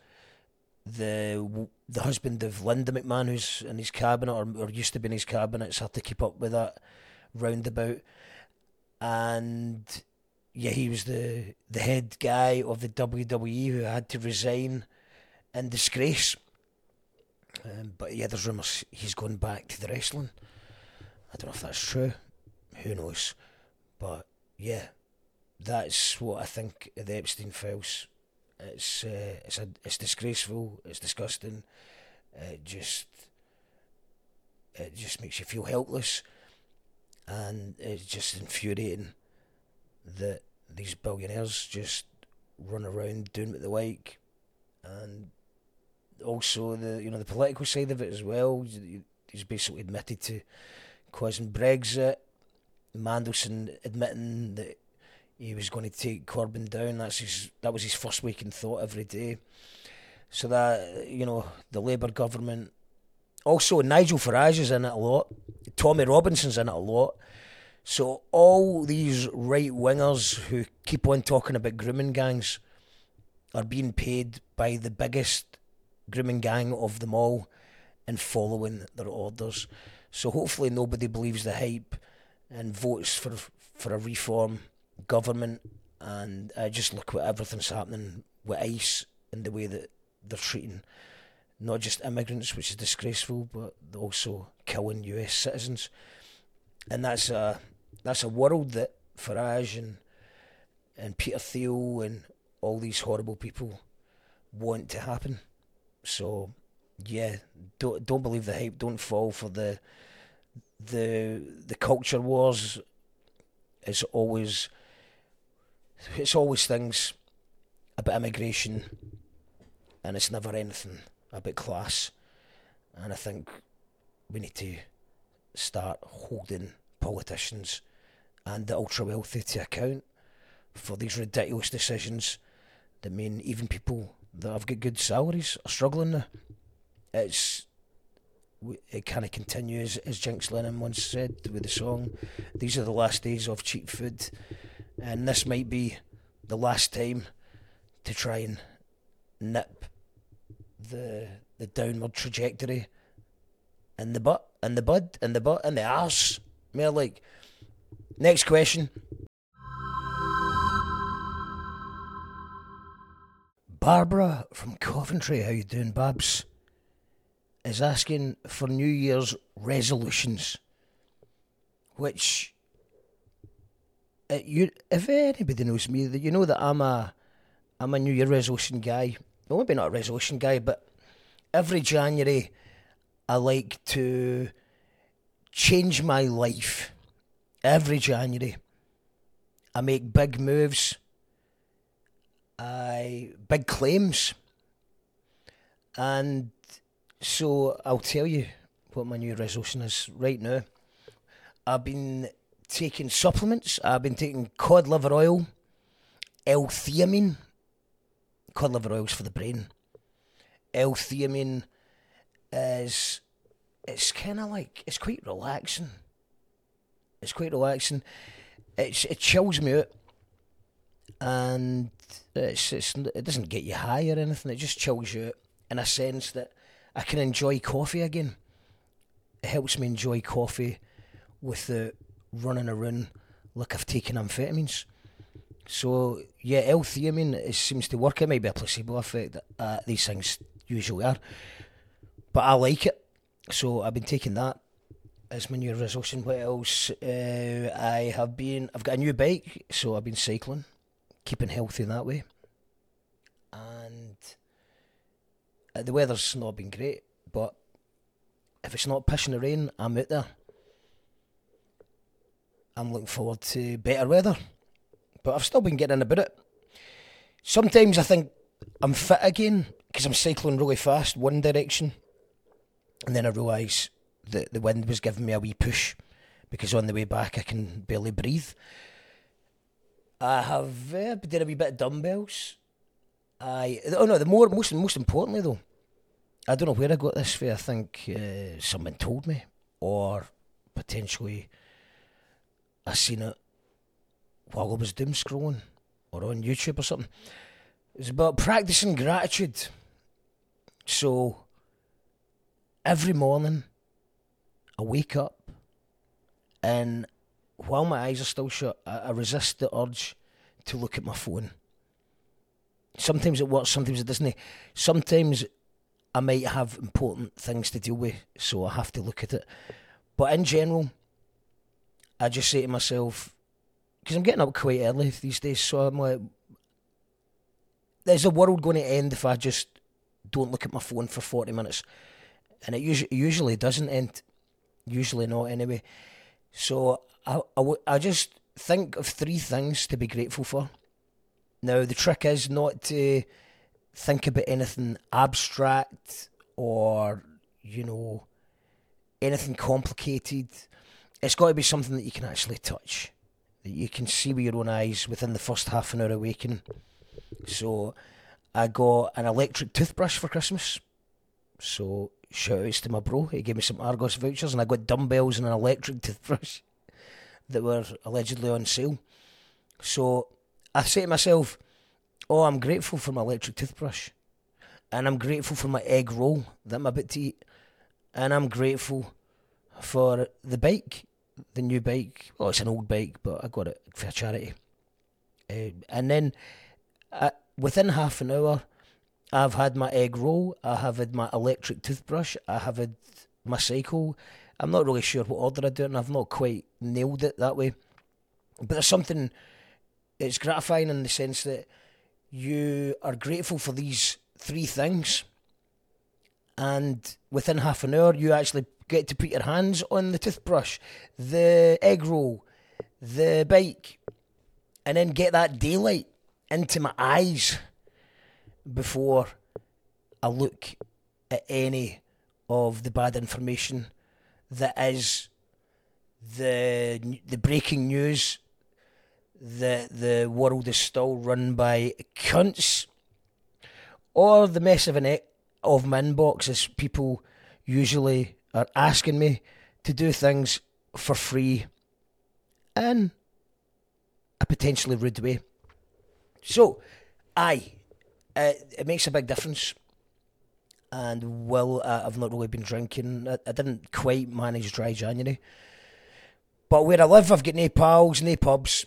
The husband of Linda McMahon, who's in his cabinet, or used to be in his cabinet. It's hard to keep up with that roundabout. And yeah, he was the head guy of the WWE who had to resign in disgrace. But yeah, there's rumours he's gone back to the wrestling. I don't know if that's true. Who knows? But yeah, that's what I think of the Epstein files. It's disgraceful. It's disgusting. It just makes you feel helpless, and it's just infuriating that these billionaires just run around doing what they like, and also the political side of it as well. He's basically admitted to causing Brexit. Mandelson admitting that he was going to take Corbyn down. That was his first waking thought every day. So that, the Labour government. Also, Nigel Farage is in it a lot. Tommy Robinson's in it a lot. So all these right-wingers who keep on talking about grooming gangs are being paid by the biggest grooming gang of them all and following their orders. So hopefully nobody believes the hype and votes for a reform government, and just look what everything's happening with ICE and the way that they're treating not just immigrants, which is disgraceful, but they're also killing US citizens. And that's a world that Farage and Peter Thiel and all these horrible people want to happen. So yeah, don't believe the hype. Don't fall for the culture wars. It's always things about immigration, and it's never anything about class. And I think we need to start holding politicians and the ultra wealthy to account for these ridiculous decisions that mean even people that have got good salaries are struggling now. It kind of continues, as Jinx Lennon once said with the song, these are the last days of cheap food, and this might be the last time to try and nip the downward trajectory in the butt, in the bud, in the butt, in the arse. More like. Next question. Barbara from Coventry, how you doing, Babs? Is asking for New Year's resolutions, which if anybody knows me, that you know that I'm a New Year resolution guy. Well, maybe not a resolution guy, but every January I like to change my life. Every January I make big moves, big claims, and so I'll tell you what my new resolution is right now. I've been taking supplements. I've been taking cod liver oil, L-theanine. Cod liver oil's for the brain. L-theanine it's kind of like, it's quite relaxing. It chills me out, and it doesn't get you high or anything. It just chills you out in a sense that I can enjoy coffee again. It helps me enjoy coffee without running around like I've taken amphetamines. So yeah, L-theanine, it seems to work. It might be a placebo effect. These things usually are, but I like it. So I've been taking that as my new resolution. What else? I've got a new bike, so I've been cycling, keeping healthy that way. And the weather's not been great, but if it's not pissing the rain, I'm out there. I'm looking forward to better weather, but I've still been getting in about it. Sometimes I think I'm fit again because I'm cycling really fast one direction, and then I realise that the wind was giving me a wee push because on the way back I can barely breathe. I have did a wee bit of dumbbells. Most importantly though, I don't know where I got this for. I think someone told me, or potentially I seen it while I was doom scrolling or on YouTube or something. It's about practicing gratitude. So every morning I wake up, and while my eyes are still shut, I resist the urge to look at my phone. Sometimes it works, sometimes it doesn't. Sometimes I might have important things to deal with, so I have to look at it. But in general, I just say to myself, because I'm getting up quite early these days, so I'm like, there's the world going to end if I just don't look at my phone for 40 minutes. And it usually doesn't end. Usually not, anyway. So I just think of 3 things to be grateful for. Now, the trick is not to think about anything abstract or, anything complicated. It's got to be something that you can actually touch, that you can see with your own eyes within the first half an hour of waking. So I got an electric toothbrush for Christmas. So shout outs to my bro. He gave me some Argos vouchers, and I got dumbbells and an electric toothbrush that were allegedly on sale. So I say to myself, I'm grateful for my electric toothbrush, and I'm grateful for my egg roll that I'm about to eat, and I'm grateful for the bike, the new bike. Well, it's an old bike, but I got it for charity. And then within half an hour, I've had my egg roll, I have had my electric toothbrush, I have had my cycle. I'm not really sure what order I do it, and I've not quite nailed it that way. But there's something, it's gratifying in the sense that you are grateful for these 3 things, and within half an hour you actually get to put your hands on the toothbrush, the egg roll, the bike, and then get that daylight into my eyes before I look at any of the bad information that is the breaking news that the world is still run by cunts, or the mess of my inbox is people usually are asking me to do things for free in a potentially rude way. So, it makes a big difference. And I've not really been drinking. I didn't quite manage dry January. But where I live, I've got no pals, no pubs.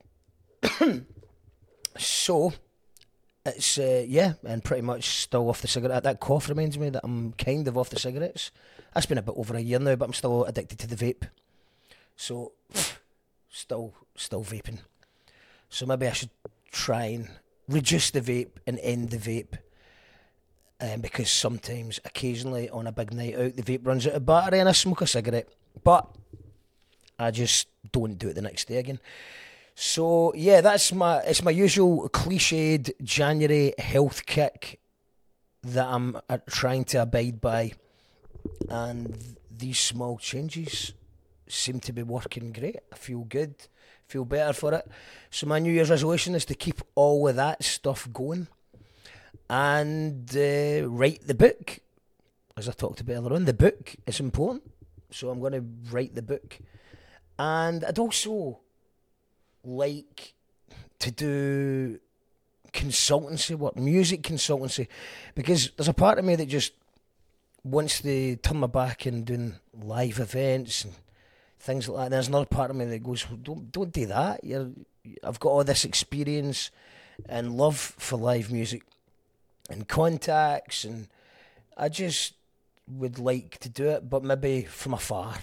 So, it's, and pretty much still off the cigarette. That cough reminds me that I'm kind of off the cigarettes. That's been a bit over a year now, but I'm still addicted to the vape. So, still vaping. So maybe I should try and reduce the vape and end the vape. Because sometimes, occasionally, on a big night out, the vape runs out of battery and I smoke a cigarette. But I just don't do it the next day again. So, yeah, it's my usual cliched January health kick that I'm trying to abide by. And these small changes seem to be working great. I feel good, feel better for it. So my New Year's resolution is to keep all of that stuff going. And write the book, as I talked about earlier on. The book is important, so I'm going to write the book. And I'd also like to do consultancy work, music consultancy, because there's a part of me that just wants to turn my back and doing live events and things like that. And there's another part of me that goes, don't do that. I've got all this experience and love for live music and contacts, and I just would like to do it, but maybe from afar,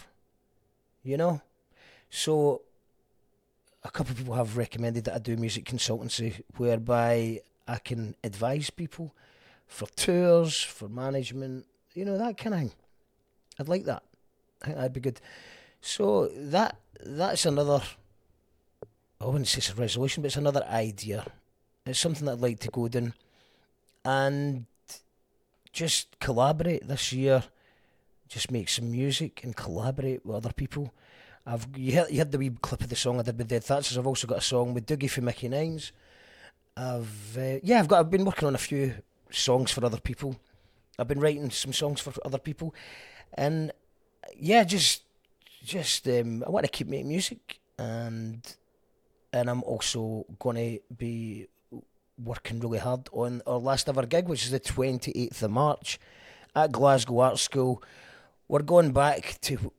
So a couple of people have recommended that I do music consultancy, whereby I can advise people for tours, for management, that kind of thing. I'd like that. I think that'd be good. So that's another, I wouldn't say it's a resolution, but it's another idea. It's something that I'd like to go down. And just collaborate this year. Just make some music and collaborate with other people. You heard the wee clip of the song I did with Dead Thatchers. I've also got a song with Dougie from Mickey Nines. I've been working on a few songs for other people. I've been writing some songs for other people, and I want to keep making music, and I'm also going to be working really hard on our last ever gig, which is the 28th of March at Glasgow Art School. We're going back to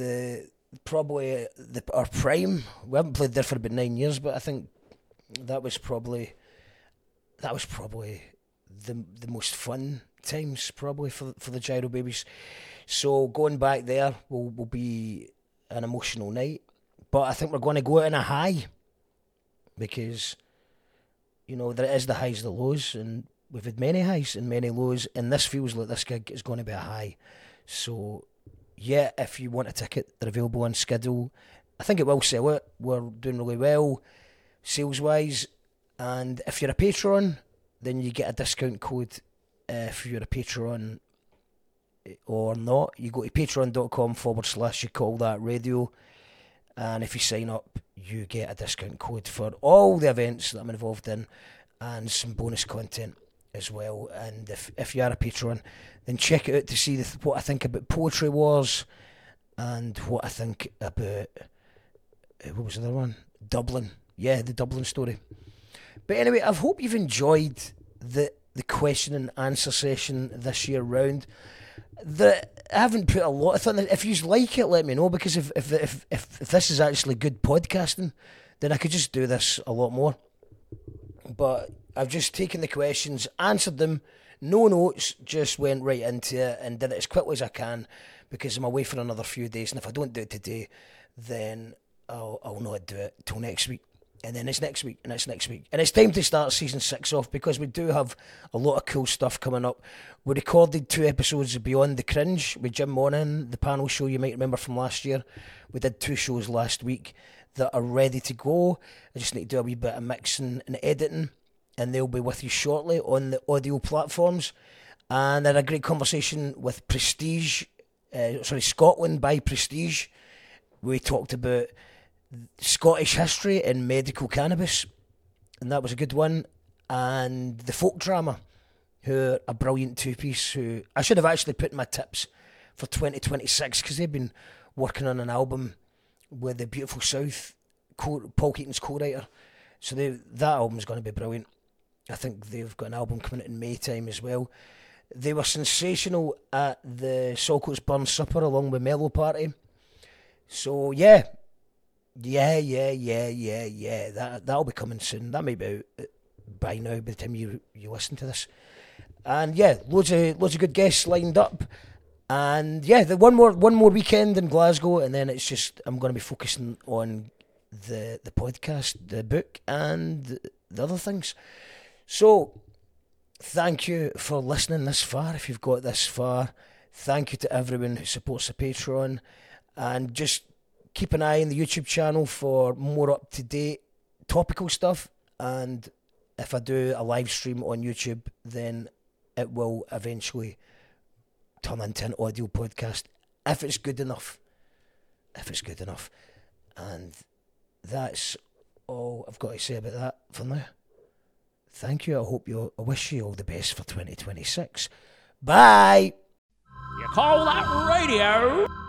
our prime. We haven't played there for about 9 years, but I think that was probably the most fun times probably for the Gyro Babies. So going back there will be an emotional night, but I think we're going to go out in a high, because there is the highs, the lows, and we've had many highs and many lows, and this feels like this gig is going to be a high. So, yeah, if you want a ticket, they're available on Skiddle. I think it will sell it. We're doing really well, sales-wise. And if you're a patron, then you get a discount code if you're a patron or not. You go to patreon.com/You Call That Radio. And if you sign up, you get a discount code for all the events that I'm involved in, and some bonus content as well. And if you are a patron, then check it out to see what I think about Poetry Wars, and what I think about, what was the other one? Dublin. Yeah, the Dublin story. But anyway, I hope you've enjoyed the question and answer session this year round. I haven't put a lot of thought in it. If you like it, let me know, because if this is actually good podcasting, then I could just do this a lot more. But I've just taken the questions, answered them, no notes, just went right into it and did it as quickly as I can, because I'm away for another few days, and if I don't do it today, then I'll not do it till next week. And then it's next week, and it's next week. And it's time to start season 6 off, because we do have a lot of cool stuff coming up. We recorded 2 episodes of Beyond the Cringe with Jim Monin, the panel show you might remember from last year. We did 2 shows last week that are ready to go. I just need to do a wee bit of mixing and editing, and they'll be with you shortly on the audio platforms. And I had a great conversation with Prestige, Scotland by Prestige. We talked about Scottish history and medical cannabis, and that was a good one. And the folk drama, who are a brilliant two-piece, who I should have actually put in my tips for 2026, because they've been working on an album with the Beautiful South, Paul Keaton's co-writer. So that album's going to be brilliant. I think they've got an album coming out in May time as well. They were sensational at the Saltcoats Burn Supper along with Mellow Party. So yeah. That'll be coming soon. That may be out by now by the time you listen to this. And yeah, loads of good guests lined up. And yeah, the one more weekend in Glasgow, and then it's just I'm going to be focusing on the podcast, the book, and the other things. So thank you for listening this far. If you've got this far, thank you to everyone who supports the Patreon, and just keep an eye on the YouTube channel for more up-to-date topical stuff. And if I do a live stream on YouTube, then it will eventually turn into an audio podcast, if it's good enough. And that's all I've got to say about that for now. Thank you. I wish you all the best for 2026. Bye. You call that radio?